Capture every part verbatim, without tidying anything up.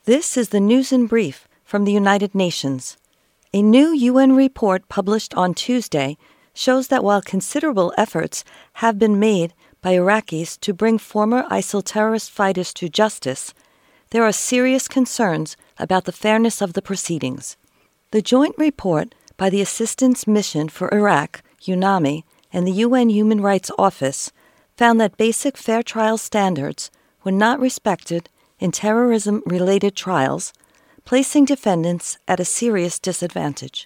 This is the news in brief from the United Nations. A new U N report published on Tuesday shows that while considerable efforts have been made by Iraqis to bring former ISIL terrorist fighters to justice, there are serious concerns about the fairness of the proceedings. The joint report by the Assistance Mission for Iraq, UNAMI, and the U N Human Rights Office found that basic fair trial standards were not respected in terrorism-related trials, placing defendants at a serious disadvantage.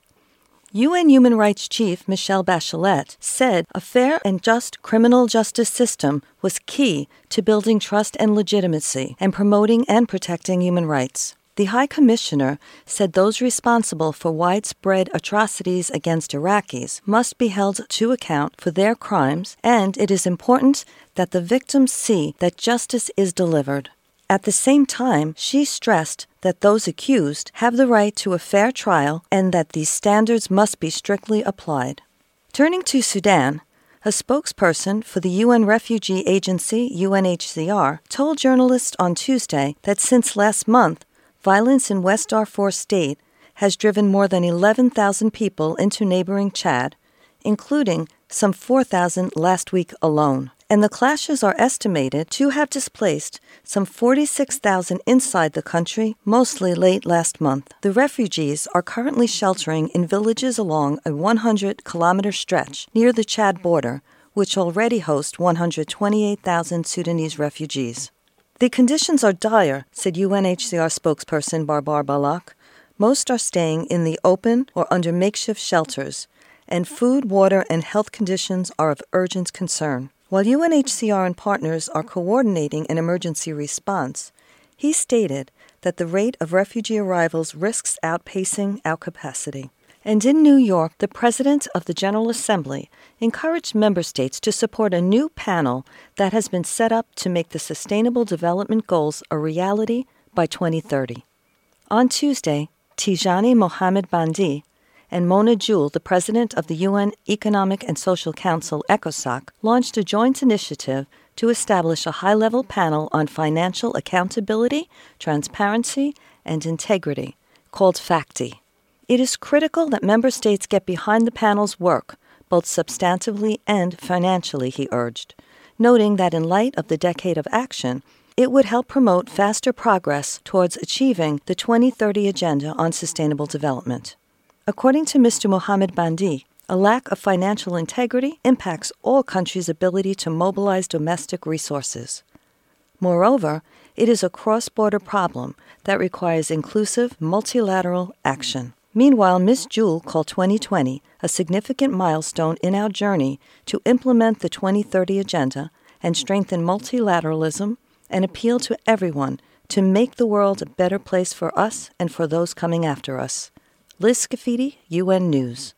U N Human Rights Chief Michelle Bachelet said a fair and just criminal justice system was key to building trust and legitimacy and promoting and protecting human rights. The High Commissioner said those responsible for widespread atrocities against Iraqis must be held to account for their crimes, and it is important that the victims see that justice is delivered. At the same time, she stressed that those accused have the right to a fair trial and that these standards must be strictly applied. Turning to Sudan, a spokesperson for the U N Refugee Agency, U N H C R, told journalists on Tuesday that since last month, violence in West Darfur State has driven more than eleven thousand people into neighboring Chad, including some four thousand last week alone. And the clashes are estimated to have displaced some forty-six thousand inside the country, mostly late last month. The refugees are currently sheltering in villages along a one hundred kilometer stretch near the Chad border, which already host one hundred twenty-eight thousand Sudanese refugees. The conditions are dire, said U N H C R spokesperson Barbar Balak. Most are staying in the open or under makeshift shelters, and food, water, and health conditions are of urgent concern. While U N H C R and partners are coordinating an emergency response, he stated that the rate of refugee arrivals risks outpacing our capacity. And in New York, the President of the General Assembly encouraged member states to support a new panel that has been set up to make the Sustainable Development Goals a reality by twenty thirty. On Tuesday, Tijani Mohamed Bandi and Mona Jewel, the president of the U N Economic and Social Council, ECOSOC, launched a joint initiative to establish a high-level panel on financial accountability, transparency, and integrity, called FACTI. It is critical that member states get behind the panel's work, both substantively and financially, he urged, noting that in light of the Decade of Action, it would help promote faster progress towards achieving the twenty thirty Agenda on Sustainable Development. According to Mister Mohamed Bandi, a lack of financial integrity impacts all countries' ability to mobilize domestic resources. Moreover, it is a cross-border problem that requires inclusive, multilateral action. Meanwhile, Miz Jewel called twenty twenty a significant milestone in our journey to implement the twenty thirty Agenda and strengthen multilateralism and appeal to everyone to make the world a better place for us and for those coming after us. Liz Scafidi, U N News.